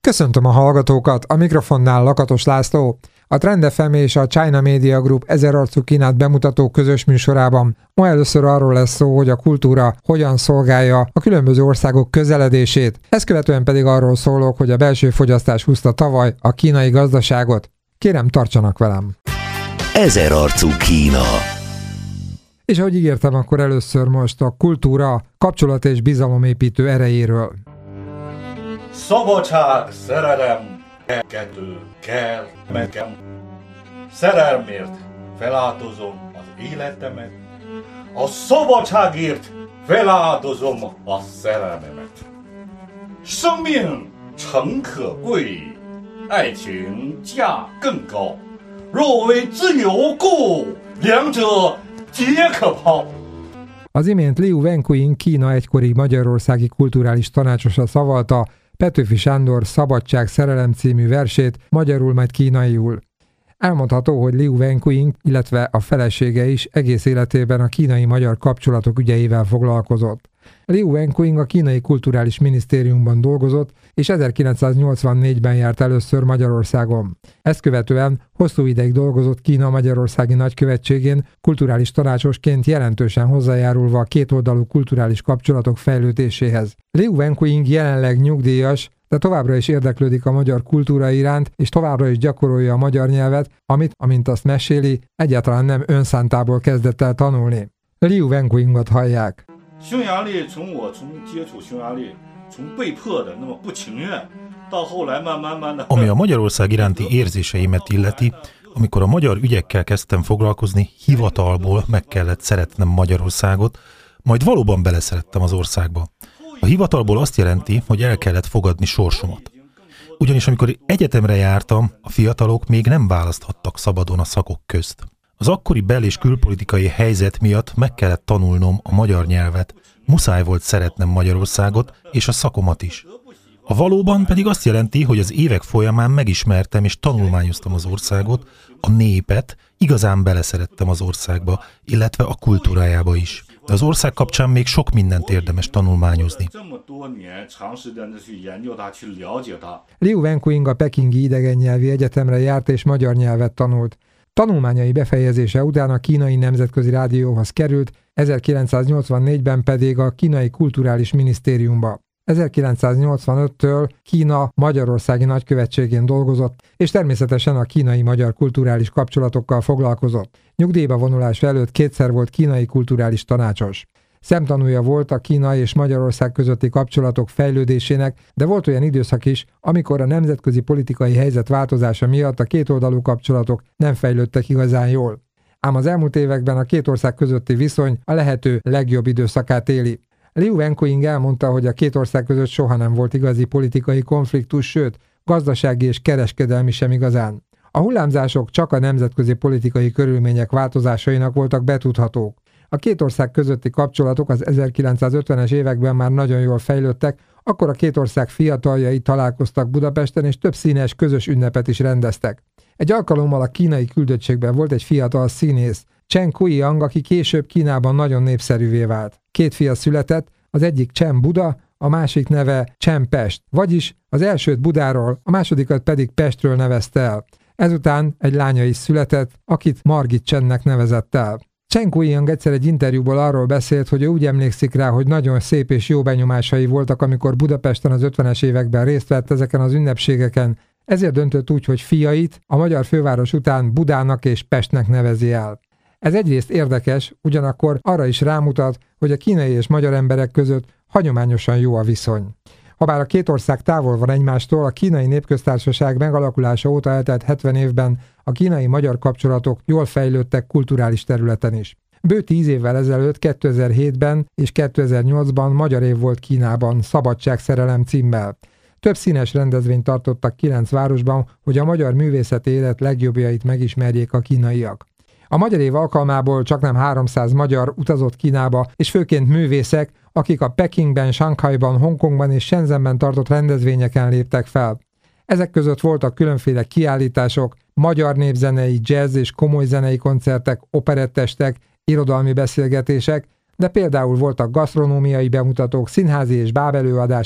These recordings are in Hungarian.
Köszöntöm a hallgatókat, a mikrofonnál Lakatos László. A Trend FM és a China Media Group 1000 arcú Kínát bemutató közös műsorában ma először arról lesz szó, hogy a kultúra hogyan szolgálja a különböző országok közeledését. Ezt követően pedig arról szólok, hogy a belső fogyasztás húzta tavaly a kínai gazdaságot. Kérem, tartsanak velem! 1000 arcú Kína. És ahogy ígértem, akkor először most a kultúra kapcsolat és bizalomépítő erejéről. Szabadság, szerelem, kettő kell nekem. Szerelmért feláldozom az életemet, a szabadságért feláldozom a szerelmemet. 生命诚可贵，爱情价更高。若为自由故，两者皆可抛。 Az imént Liu Wenqing, Kína egykori magyarországi kulturális tanácsosa szavalta Petőfi Sándor Szabadság, szerelem című versét, magyarul majd kínaiul. Elmondható, hogy Liu Wenqing, illetve a felesége is egész életében a kínai-magyar kapcsolatok ügyeivel foglalkozott. Liu Wenqing a kínai kulturális minisztériumban dolgozott, és 1984-ben járt először Magyarországon. Ezt követően hosszú ideig dolgozott Kína magyarországi nagykövetségén, kulturális tanácsosként, jelentősen hozzájárulva a kétoldalú kulturális kapcsolatok fejlődéséhez. Liu Wenqing jelenleg nyugdíjas, de továbbra is érdeklődik a magyar kultúra iránt, és továbbra is gyakorolja a magyar nyelvet, amit, amint azt meséli, egyáltalán nem önszántából kezdett el tanulni. Liu Wenqingot hallják. 匈牙利从接触匈牙利，从被迫的那么不情愿，到后来慢慢的。 Ami a Magyarország iránti érzéseimet illeti, amikor a magyar ügyekkel kezdtem foglalkozni, hivatalból meg kellett szeretnem Magyarországot, majd valóban beleszerettem az országba. A hivatalból azt jelenti, hogy el kellett fogadni sorsomat. Ugyanis amikor egyetemre jártam, a fiatalok még nem választhattak szabadon a szakok közt. Az akkori bel- és külpolitikai helyzet miatt meg kellett tanulnom a magyar nyelvet, muszáj volt szeretnem Magyarországot és a szakomat is. A valóban pedig azt jelenti, hogy az évek folyamán megismertem és tanulmányoztam az országot, a népet, igazán beleszerettem az országba, illetve a kultúrájába is. De az ország kapcsán még sok mindent érdemes tanulmányozni. Liu Wenqing a Pekingi Idegennyelvi Egyetemre járt és magyar nyelvet tanult. Tanulmányai befejezése után a Kínai Nemzetközi Rádióhoz került, 1984-ben pedig a Kínai Kulturális Minisztériumba. 1985-től Kína magyarországi nagykövetségén dolgozott, és természetesen a kínai-magyar kulturális kapcsolatokkal foglalkozott. Nyugdíjba vonulása előtt kétszer volt kínai kulturális tanácsos. Szemtanúja volt a Kína és Magyarország közötti kapcsolatok fejlődésének, de volt olyan időszak is, amikor a nemzetközi politikai helyzet változása miatt a kétoldalú kapcsolatok nem fejlődtek igazán jól. Ám az elmúlt években a két ország közötti viszony a lehető legjobb időszakát éli. Liu Wenqing elmondta, hogy a két ország között soha nem volt igazi politikai konfliktus, sőt, gazdasági és kereskedelmi sem igazán. A hullámzások csak a nemzetközi politikai körülmények változásainak voltak betudhatók. A két ország közötti kapcsolatok az 1950-es években már nagyon jól fejlődtek, akkor a két ország fiataljai találkoztak Budapesten, és több színes közös ünnepet is rendeztek. Egy alkalommal a kínai küldöttségben volt egy fiatal színész, Chen Kuiyang, aki később Kínában nagyon népszerűvé vált. Két fia született, az egyik Chen Buda, a másik neve Chen Pest, vagyis az elsőt Budáról, a másodikat pedig Pestről nevezte el. Ezután egy lánya is született, akit Margit Chennek nevezett el. Chen Kuiyang egyszer egy interjúból arról beszélt, hogy ő úgy emlékszik rá, hogy nagyon szép és jó benyomásai voltak, amikor Budapesten az 50-es években részt vett ezeken az ünnepségeken, ezért döntött úgy, hogy fiait a magyar főváros után Budának és Pestnek nevezi el. Ez egyrészt érdekes, ugyanakkor arra is rámutat, hogy a kínai és magyar emberek között hagyományosan jó a viszony. Habár a két ország távol van egymástól, a Kínai Népköztársaság megalakulása óta eltelt 70 évben a kínai-magyar kapcsolatok jól fejlődtek kulturális területen is. Bő 10 évvel ezelőtt, 2007-ben és 2008-ban magyar év volt Kínában, Szabadság, szerelem címmel. Több színes rendezvényt tartottak 9 városban, hogy a magyar művészeti élet legjobbjait megismerjék a kínaiak. A magyar év alkalmából csaknem 300 magyar utazott Kínába, és főként művészek, akik a Pekingben, Sanghajban, Hongkongban és Shenzhenben tartott rendezvényeken léptek fel. Ezek között voltak különféle kiállítások, magyar népzenei, jazz és komoly zenei koncertek, operettestek, irodalmi beszélgetések, de például voltak gasztronómiai bemutatók, színházi és bábelőadások,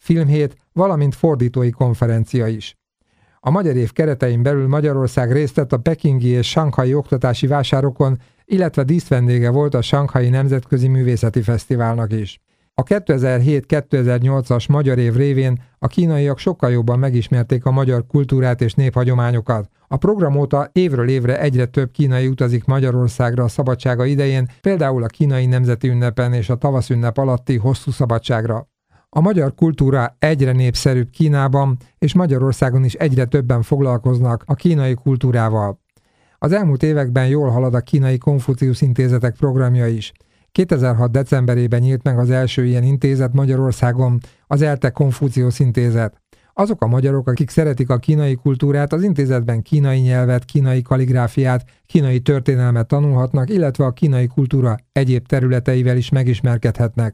filmhét, valamint fordítói konferencia is. A Magyar Év keretein belül Magyarország részt vett a pekingi és sanghai oktatási vásárokon, illetve díszvendége volt a Sanghai Nemzetközi Művészeti Fesztiválnak is. A 2007-2008-as Magyar Év révén a kínaiak sokkal jobban megismerték a magyar kultúrát és néphagyományokat. A program óta évről évre egyre több kínai utazik Magyarországra a szabadsága idején, például a kínai nemzeti ünnepen és a tavaszünnep alatti hosszú szabadságra. A magyar kultúra egyre népszerűbb Kínában, és Magyarországon is egyre többen foglalkoznak a kínai kultúrával. Az elmúlt években jól halad a Kínai Konfuciusz Intézetek programja is. 2006. decemberében nyílt meg az első ilyen intézet Magyarországon, az ELTE Konfuciusz Intézet. Azok a magyarok, akik szeretik a kínai kultúrát, az intézetben kínai nyelvet, kínai kalligráfiát, kínai történelmet tanulhatnak, illetve a kínai kultúra egyéb területeivel is megismerkedhetnek.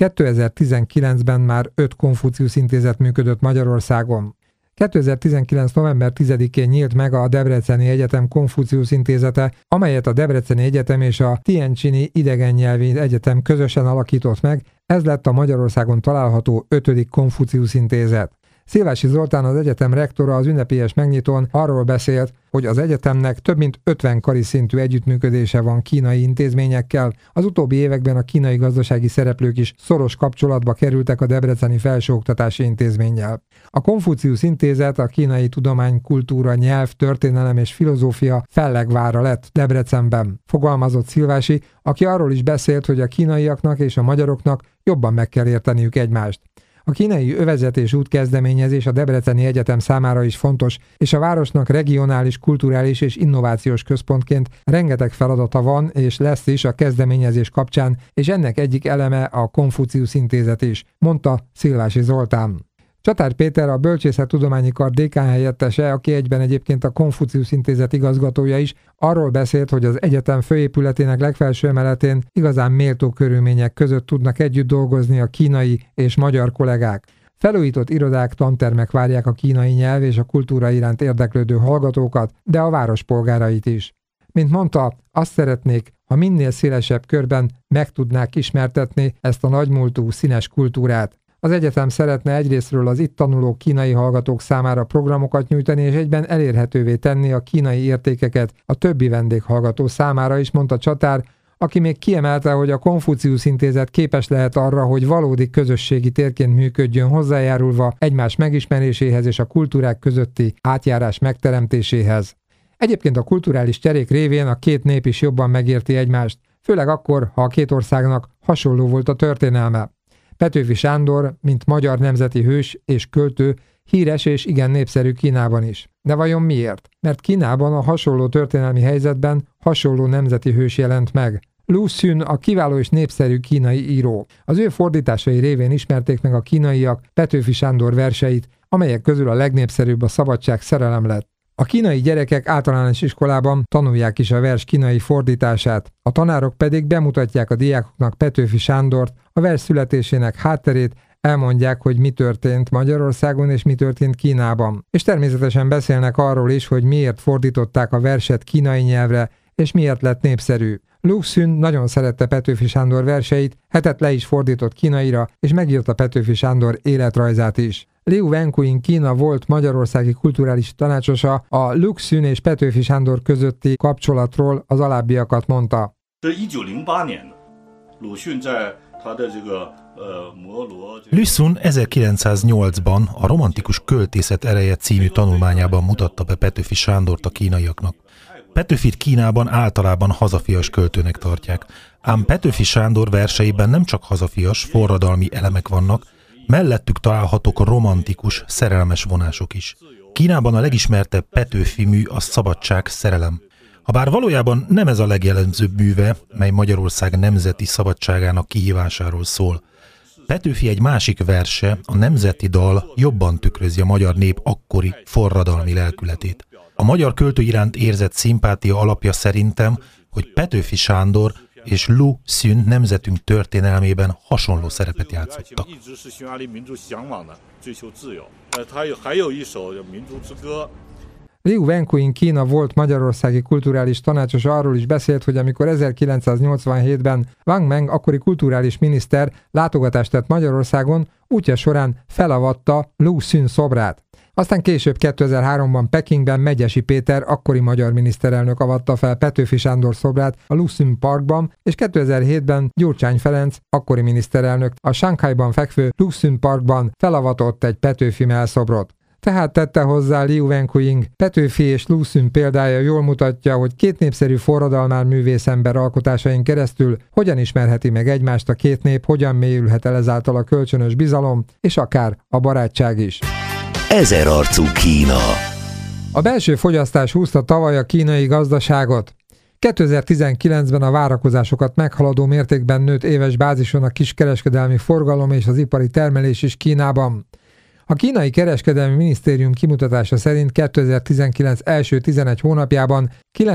2019-ben már 5 Konfuciusz Intézet működött Magyarországon. 2019. november 10-én nyílt meg a Debreceni Egyetem Konfuciusz Intézete, amelyet a Debreceni Egyetem és a Tianjini Idegennyelvi Egyetem közösen alakított meg, ez lett a Magyarországon található 5. Konfuciusz Intézet. Szilvási Zoltán, az egyetem rektora az ünnepélyes megnyitón arról beszélt, hogy az egyetemnek több mint 50 kari szintű együttműködése van kínai intézményekkel, az utóbbi években a kínai gazdasági szereplők is szoros kapcsolatba kerültek a Debreceni Felsőoktatási Intézménnyel. A Konfuciusz Intézet a kínai tudomány, kultúra, nyelv, történelem és filozófia fellegvára lett Debrecenben, fogalmazott Szilvási, aki arról is beszélt, hogy a kínaiaknak és a magyaroknak jobban meg kell érteniük egymást. A kínai övezet és útkezdeményezés a Debreceni Egyetem számára is fontos, és a városnak regionális, kulturális és innovációs központként rengeteg feladata van és lesz is a kezdeményezés kapcsán, és ennek egyik eleme a Konfuciusz Intézet is, mondta Szilvási Zoltán. Csatár Péter, a Bölcsészettudományi Kar dékán helyettese, aki egyben egyébként a Konfuciusz Intézet igazgatója is, arról beszélt, hogy az egyetem főépületének legfelső emeletén igazán méltó körülmények között tudnak együtt dolgozni a kínai és magyar kollégák. Felújított irodák, tantermek várják a kínai nyelv és a kultúra iránt érdeklődő hallgatókat, de a város polgárait is. Mint mondta, azt szeretnék, ha minél szélesebb körben meg tudnák ismertetni ezt a nagymúltú, színes kultúrát. Az egyetem szeretne egyrésztről az itt tanuló kínai hallgatók számára programokat nyújtani, és egyben elérhetővé tenni a kínai értékeket a többi vendéghallgató számára is, mondta Csatár, aki még kiemelte, hogy a Konfuciusz Intézet képes lehet arra, hogy valódi közösségi térként működjön, hozzájárulva egymás megismeréséhez és a kultúrák közötti átjárás megteremtéséhez. Egyébként a kulturális cserék révén a két nép is jobban megérti egymást, főleg akkor, ha a két országnak hasonló volt a történelme. Petőfi Sándor, mint magyar nemzeti hős és költő, híres és igen népszerű Kínában is. De vajon miért? Mert Kínában a hasonló történelmi helyzetben hasonló nemzeti hős jelent meg. Lu Xun a kiváló és népszerű kínai író. Az ő fordításai révén ismerték meg a kínaiak Petőfi Sándor verseit, amelyek közül a legnépszerűbb a Szabadság szerelem lett. A kínai gyerekek általános iskolában tanulják is a vers kínai fordítását, a tanárok pedig bemutatják a diákoknak Petőfi Sándort, a vers születésének hátterét, elmondják, hogy mi történt Magyarországon és mi történt Kínában. És természetesen beszélnek arról is, hogy miért fordították a verset kínai nyelvre, és miért lett népszerű. Lu Xun nagyon szerette Petőfi Sándor verseit, hetet le is fordított kínaira, és megírta Petőfi Sándor életrajzát is. Liu Wenquing Kína volt magyarországi kulturális tanácsosa, a Lu Xun és Petőfi Sándor közötti kapcsolatról az alábbiakat mondta. Lu Xun 1908-ban a Romantikus költészet ereje című tanulmányában mutatta be Petőfi Sándort a kínaiaknak. Petőfit Kínában általában hazafias költőnek tartják, ám Petőfi Sándor verseiben nem csak hazafias, forradalmi elemek vannak, mellettük találhatók a romantikus, szerelmes vonások is. Kínában a legismertebb Petőfi mű a Szabadság szerelem. Habár valójában nem ez a legjellemzőbb műve, mely Magyarország nemzeti szabadságának kihívásáról szól. Petőfi egy másik verse, a Nemzeti dal jobban tükrözi a magyar nép akkori forradalmi lelkületét. A magyar költő iránt érzett szimpátia alapja szerintem, hogy Petőfi Sándor és Lu Xun nemzetünk történelmében hasonló szerepet játszottak. Liu Wenqing Kína volt magyarországi kulturális tanácsosa arról is beszélt, hogy amikor 1987-ben Wang Meng akkori kulturális miniszter látogatást tett Magyarországon, útja során felavatta Lu Xun szobrát. Aztán később 2003-ban Pekingben Megyesi Péter, akkori magyar miniszterelnök avatta fel Petőfi Sándor szobrát a Lu Xun Parkban, és 2007-ben Gyurcsány Ferenc, akkori miniszterelnök a Sanghajban fekvő Lu Xun Parkban felavatott egy Petőfi mellszobrot. Tehát tette hozzá Liu Wenqing, Petőfi és Lu Xun példája jól mutatja, hogy két népszerű forradalmár művészember alkotásain keresztül hogyan ismerheti meg egymást a két nép, hogyan mélyülhet el ezáltal a kölcsönös bizalom, és akár a barátság is. Ezerarcú Kína. A belső fogyasztás húzta tavaly a kínai gazdaságot. 2019-ben a várakozásokat meghaladó mértékben nőtt éves bázison a kiskereskedelmi forgalom és az ipari termelés is Kínában. A kínai kereskedelmi minisztérium kimutatása szerint 2019 első 11 hónapjában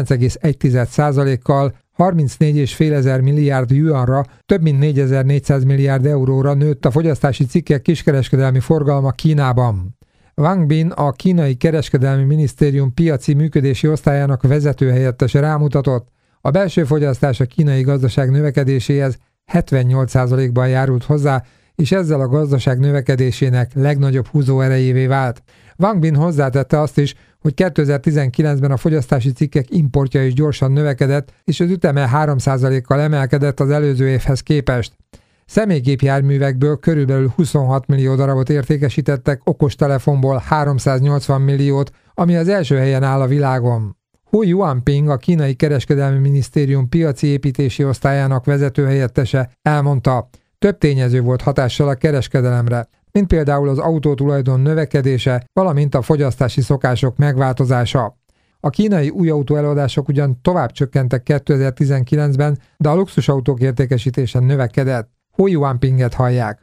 9,1%-kal 34,5 ezer milliárd juanra, több mint 4400 milliárd euróra nőtt a fogyasztási cikkek kiskereskedelmi forgalma Kínában. Wang Bin, a kínai kereskedelmi minisztérium piaci működési osztályának vezetőhelyettese rámutatott, a belső fogyasztás a kínai gazdaság növekedéséhez 78%-ban járult hozzá, és ezzel a gazdaság növekedésének legnagyobb húzóerejévé vált. Wang Bin hozzátette azt is, hogy 2019-ben a fogyasztási cikkek importja is gyorsan növekedett, és az üteme 3%-kal emelkedett az előző évhez képest. Személygépjárművekből körülbelül 26 millió darabot értékesítettek, okostelefonból 380 milliót, ami az első helyen áll a világon. Hu Yuanping, a kínai kereskedelmi minisztérium piaci építési osztályának vezetőhelyettese elmondta, több tényező volt hatással a kereskedelemre, mint például az autótulajdon növekedése, valamint a fogyasztási szokások megváltozása. A kínai új autóeladások ugyan tovább csökkentek 2019-ben, de a luxusautók értékesítése növekedett. Hu Yuanpinget hallják.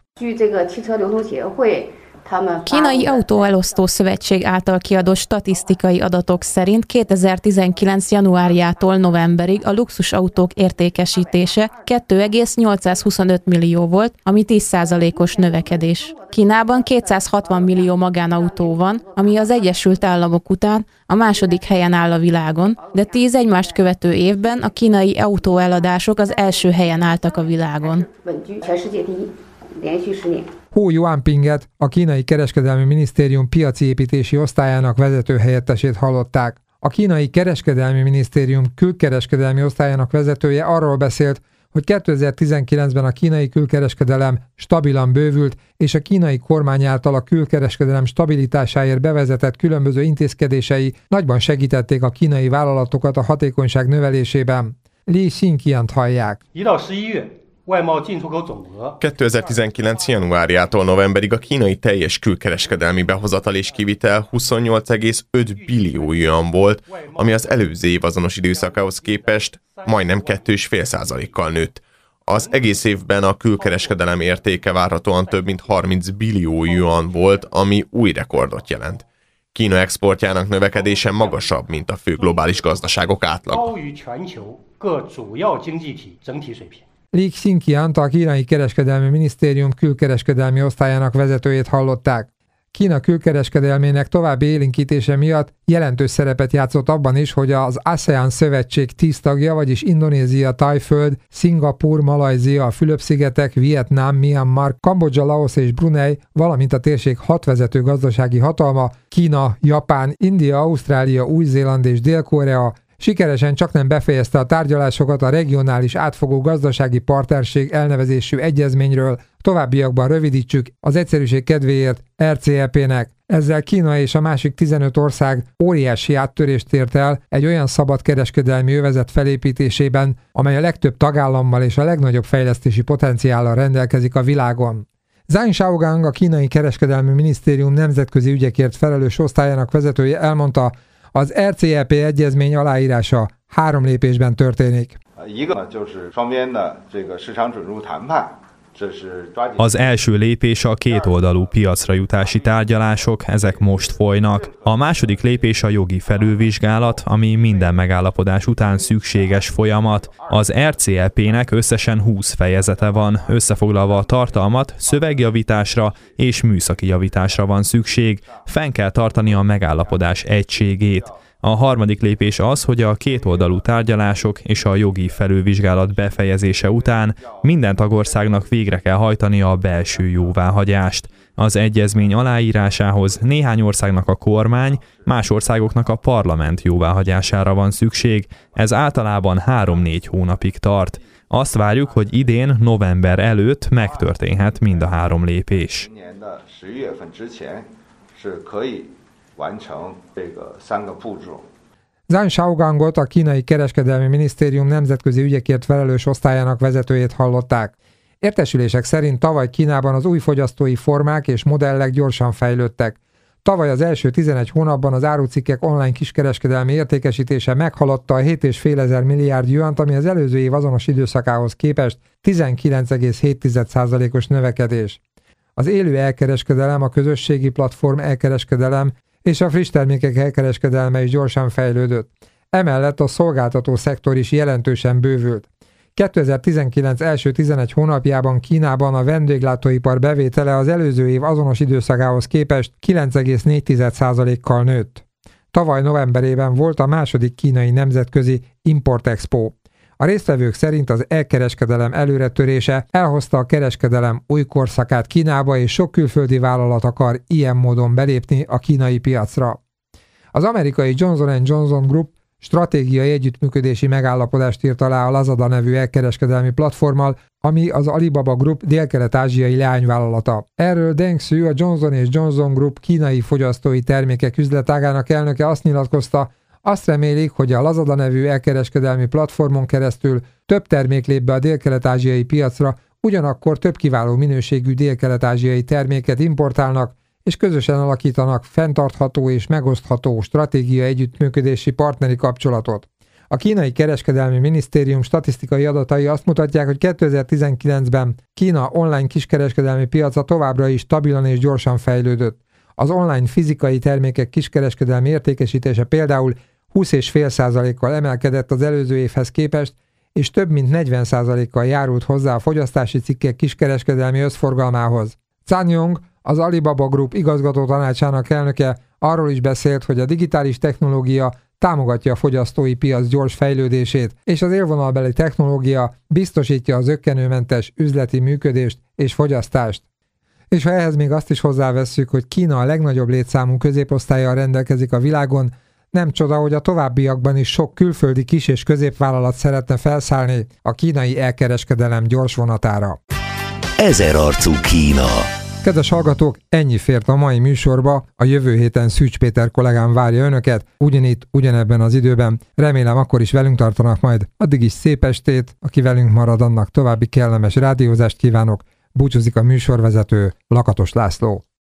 Kínai Autóelosztó Szövetség által kiadott statisztikai adatok szerint 2019. januárjától novemberig a luxusautók értékesítése 2,825 millió volt, ami 10%-os növekedés. Kínában 260 millió magánautó van, ami az Egyesült Államok után a második helyen áll a világon, de 10 egymást követő évben a kínai autóeladások az első helyen álltak a világon. Hu Yuanpinget, a kínai kereskedelmi minisztérium piaci építési osztályának vezetőhelyettesét hallották. A kínai kereskedelmi minisztérium külkereskedelmi osztályának vezetője arról beszélt, hogy 2019-ben a kínai külkereskedelem stabilan bővült, és a kínai kormány által a külkereskedelem stabilitásáért bevezetett különböző intézkedései nagyban segítették a kínai vállalatokat a hatékonyság növelésében. Li Xinqiant hallják. 2019. januárjától novemberig a kínai teljes külkereskedelmi behozatal és kivitel 28,5 billió yuan volt, ami az előző év azonos időszakához képest majdnem 2,5%-kal nőtt. Az egész évben a külkereskedelem értéke várhatóan több mint 30 billió yuan volt, ami új rekordot jelent. Kína exportjának növekedése magasabb, mint a fő globális gazdaságok átlaga. Li Xinqiant, a kínai kereskedelmi minisztérium külkereskedelmi osztályának vezetőjét hallották. Kína külkereskedelmének további élénkítése miatt jelentős szerepet játszott abban is, hogy az ASEAN szövetség 10 tagja, vagyis Indonézia, Tajföld, Szingapúr, Malajzia, a Fülöp-szigetek, Vietnám, Myanmar, Kambodzsa, Laosz és Brunei, valamint a térség 6 vezető gazdasági hatalma, Kína, Japán, India, Ausztrália, Új-Zéland és Dél-Korea sikeresen csaknem befejezte a tárgyalásokat a regionális átfogó gazdasági partnerség elnevezésű egyezményről, továbbiakban rövidítsük az egyszerűség kedvéért RCEP-nek. Ezzel Kína és a másik 15 ország óriási áttörést ért el egy olyan szabad kereskedelmi övezet felépítésében, amely a legtöbb tagállammal és a legnagyobb fejlesztési potenciállal rendelkezik a világon. Zhang Shaogang, a kínai kereskedelmi minisztérium nemzetközi ügyekért felelős osztályának vezetője elmondta, az RCEP egyezmény aláírása 3 lépésben történik. Az első lépés a kétoldalú piacra jutási tárgyalások, ezek most folynak. A második lépés a jogi felülvizsgálat, ami minden megállapodás után szükséges folyamat. Az RCEP-nek összesen 20 fejezete van, összefoglalva a tartalmat szövegjavításra és műszaki javításra van szükség, fenn kell tartani a megállapodás egységét. A harmadik lépés az, hogy a kétoldalú tárgyalások és a jogi felülvizsgálat befejezése után minden tagországnak végre kell hajtani a belső jóváhagyást. Az egyezmény aláírásához néhány országnak a kormány, más országoknak a parlament jóváhagyására van szükség. Ez általában 3-4 hónapig tart. Azt várjuk, hogy idén, november előtt megtörténhet mind a 3 lépés. Zhang Shaogangot, a kínai kereskedelmi minisztérium nemzetközi ügyekért felelős osztályának vezetőjét hallották. Értesülések szerint tavaly Kínában az új fogyasztói formák és modellek gyorsan fejlődtek. Tavaly az első 11 hónapban az árucikkek online kiskereskedelmi értékesítése meghaladta a 7,5 ezer milliárd juant, ami az előző év azonos időszakához képest 19,7%-os növekedés. Az élő elkereskedelem, a közösségi platform elkereskedelem és a friss termékek elkereskedelme is gyorsan fejlődött. Emellett a szolgáltató szektor is jelentősen bővült. 2019 első 11 hónapjában Kínában a vendéglátóipar bevétele az előző év azonos időszakához képest 9,4%-kal nőtt. Tavaly novemberében volt a második kínai nemzetközi Import Expo. A résztvevők szerint az elkereskedelem előretörése elhozta a kereskedelem új korszakát Kínába, és sok külföldi vállalat akar ilyen módon belépni a kínai piacra. Az amerikai Johnson & Johnson Group stratégiai együttműködési megállapodást írt alá a Lazada nevű elkereskedelmi platformmal, ami az Alibaba Group délkelet-ázsiai leányvállalata. Erről Deng Xu, a Johnson & Johnson Group kínai fogyasztói termékek üzletágának elnöke azt nyilatkozta, azt remélik, hogy a Lazada nevű elkereskedelmi platformon keresztül több termék lép be a délkelet-ázsiai piacra, ugyanakkor több kiváló minőségű délkelet-ázsiai terméket importálnak, és közösen alakítanak fenntartható és megosztható stratégiai együttműködési partneri kapcsolatot. A kínai kereskedelmi minisztérium statisztikai adatai azt mutatják, hogy 2019-ben Kína online kiskereskedelmi piaca továbbra is stabilan és gyorsan fejlődött. Az online fizikai termékek kiskereskedelmi értékesítése például 20,5%-kal emelkedett az előző évhez képest, és több mint 40%-kal járult hozzá a fogyasztási cikkek kiskereskedelmi összforgalmához. Zhang Yong, az Alibaba Group igazgató tanácsának elnöke arról is beszélt, hogy a digitális technológia támogatja a fogyasztói piac gyors fejlődését, és az élvonalbeli technológia biztosítja az zökkenőmentes üzleti működést és fogyasztást. És ha ehhez még azt is hozzávesszük, hogy Kína a legnagyobb létszámú középosztállyal rendelkezik a világon, nem csoda, hogy a továbbiakban is sok külföldi kis- és középvállalat szeretne felszállni a kínai elkereskedelem gyors vonatára. Ezerarcú Kína. Kedves hallgatók, ennyi fért a mai műsorba, a jövő héten Szűcs Péter kollégám várja önöket, ugyanitt, ugyanebben az időben. Remélem akkor is velünk tartanak majd. Addig is szép estét, aki velünk marad, annak további kellemes rádiózást kívánok. Búcsúzik a műsorvezető, Lakatos László.